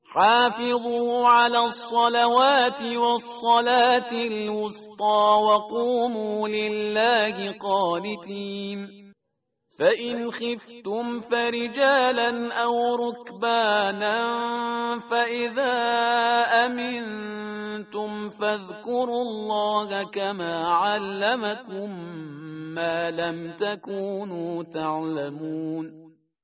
حافظوا على الصلوات والصلاة الوسطى وقوموا لله قانتين. فإن خفتم فرجالا أو ركبانا فإذا أمنتم فاذكروا الله كما علمكم ما لم تكونوا تعلمون.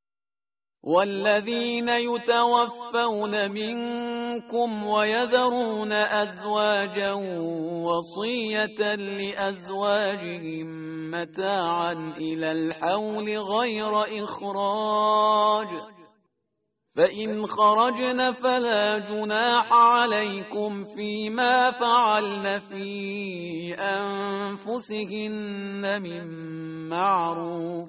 والذين يتوفون منكم ويذرون أزواجا وصية لأزواجهم متاعا إلى الحول غير إخراج، فإن خرجن فلا جناح عليكم فيما فعلن في أنفسهن من معروف،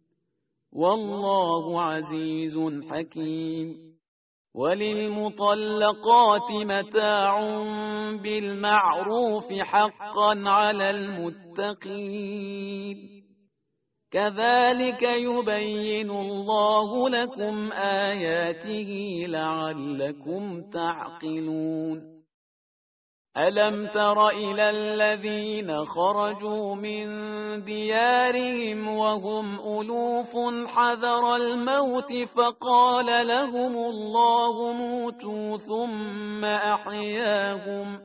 والله عزيز حكيم. وللمطلقات متاع بالمعروف حقا على المتقين. كذلك يبين الله لكم آياته لعلكم تعقلون. ألم تر إلى الذين خرجوا من ديارهم وهم ألوف حذر الموت فقال لهم الله موتوا ثم أحياهم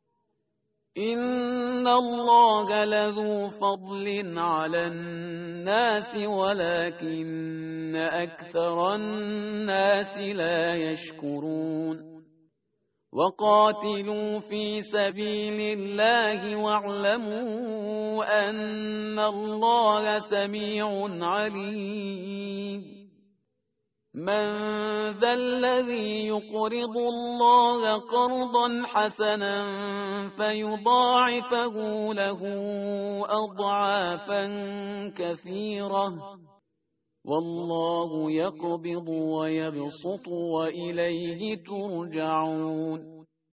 إن الله لذو فضل على الناس ولكن أكثر الناس لا يشكرون. وقاتلوا في سبيل الله واعلموا أن الله سميع عليم. من ذا الذي يقرض الله قرضا حسنا فيضاعفه له أضعافا كثيرة والله يقبض ويبسط وإليه ترجعون.